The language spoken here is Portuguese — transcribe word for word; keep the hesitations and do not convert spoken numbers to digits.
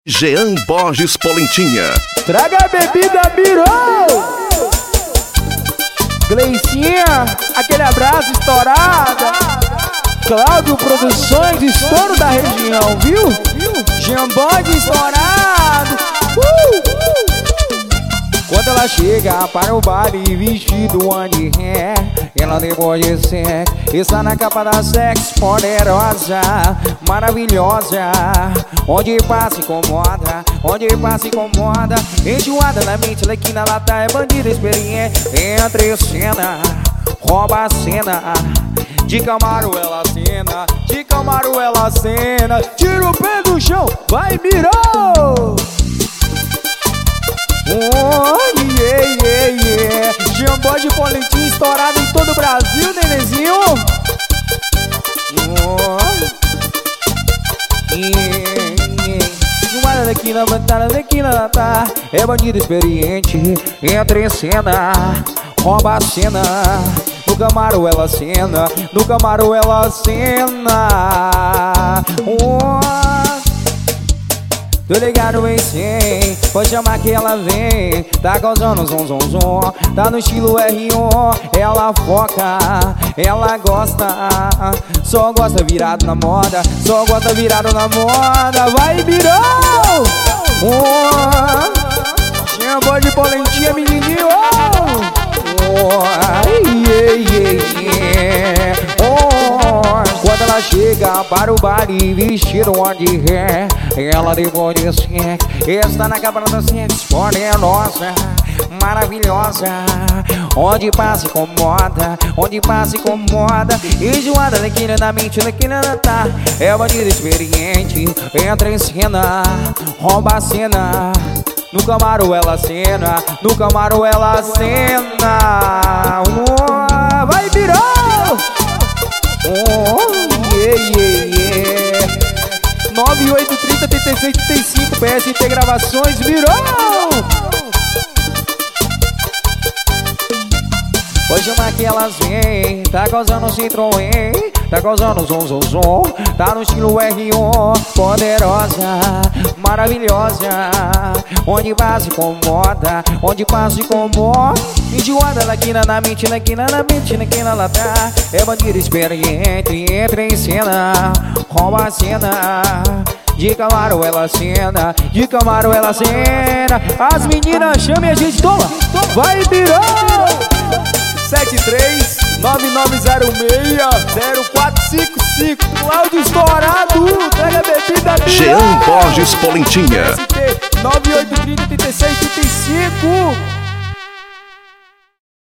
Jean Borges Polentinha. Traga a bebida, mirou! Gleicinha, aquele abraço estourado. Cláudio Produções, estouro da região, viu? Jean Borges estourado. uh! Quando ela chega para o baile vestido de ré, ela depois de sexo está na capa da sexo, poderosa, maravilhosa. Onde passa incomoda, onde passa incomoda. Enjoada na mente, ela aqui na lata é bandida experiente. Entre cena, rouba a cena. De Camaro ela cena, de Camaro ela cena. Tira o pé do chão, vai mirou! Oh, yeah, yeah, yeah. Jean Borges Polentinha estourado em todo o Brasil, nenenzinho. Oh, yeah, yeah. Zoada daqui na batalha, daqui na lata. É bandido experiente, entra em cena, rouba a cena. No Camaro ela cena, no Camaro ela cena. Oh, tô ligado em cem, pode chamar que ela vem. Tá causando zum zum zum, tá no estilo R um. Ela foca, ela gosta, só gosta virado na moda, só gosta virado na moda. Vai, virou! Oh, Jean Borges Polentinha, menininho! Oh, yeah, yeah, yeah. Oh, quando ela chega para o baile vestido de ré, ela depois de sexo está na capa do sexo, poderosa, maravilhosa. Onde passa incomoda, onde passa incomoda. Enjoada daqui na mente, daqui na tá. É bandido experiente, entra em cena, rouba a cena. No Camaro ela cena, no Camaro ela cena. Oh, vai virou! Oh, yeah, yeah, yeah. nove oito trinta, trinta e seis, trinta e cinco, P S T Gravações, virou! Pode chamar que elas vêm, tá causando Citroën, tá causando zum zum zum, tá no estilo R um, poderosa, maravilhosa. Onde passa incomoda, onde passa incomoda. Enjoada na quina, na mente, na quina, na mente, na quina, ela tá. É bandido experiente, entra em cena, rouba a cena. De Camaro ela cena, de Camaro ela cena. As meninas chamem a gente, toma, vai virou! sete três nove nove zero seis zero quatro cinco cinco. Cláudio estourado, traga a bebida, Jean Borges Polentinha. nove oito trinta, trinta e seis, trinta e cinco.